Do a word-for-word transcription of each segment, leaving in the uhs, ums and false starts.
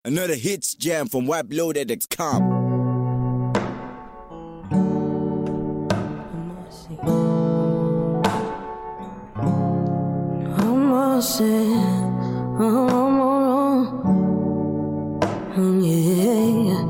Another hits jam from Wap Loaded dot com. I'm all set. Yeah.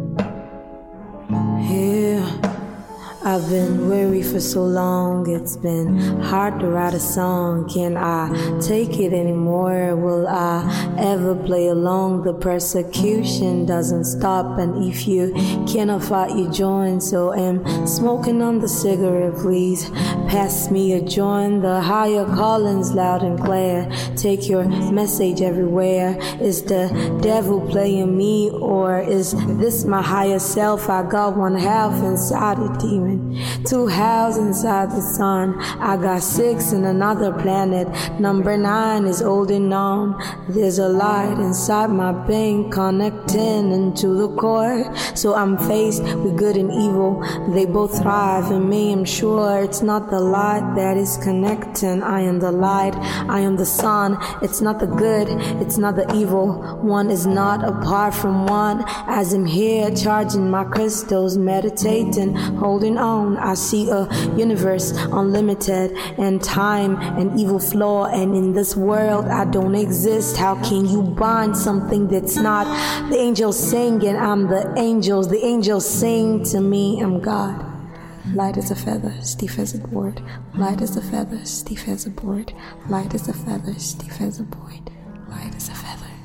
Yeah. I've been weary for so long, it's been hard to write a song. Can I take it anymore? Will I ever play along? The persecution doesn't stop, and if you cannot fight, you join. So I'm smoking on the cigarette, please pass me a joint. The higher calling's loud and clear, take your message everywhere. Is the devil playing me, or is this my higher self? I got one half inside a demon, two halves inside the sun. I got six in another planet. Number nine is holding on. There's a light inside my brain connecting into the core. So I'm faced with good and evil. They both thrive in me. I'm sure it's not the light that is connecting. I am the light. I am the sun. It's not the good. It's not the evil. One is not apart from one. As I'm here charging my crystals, meditating, holding on. I see a universe unlimited, and time an evil flaw, and in this world I don't exist. How can you bind something that's not? The angels sing and I'm the angels. The angels sing to me, I'm God. Light as a feather, stiff as a board. Light as a feather, stiff as a board. Light as a feather, stiff as a board. Light as a feather.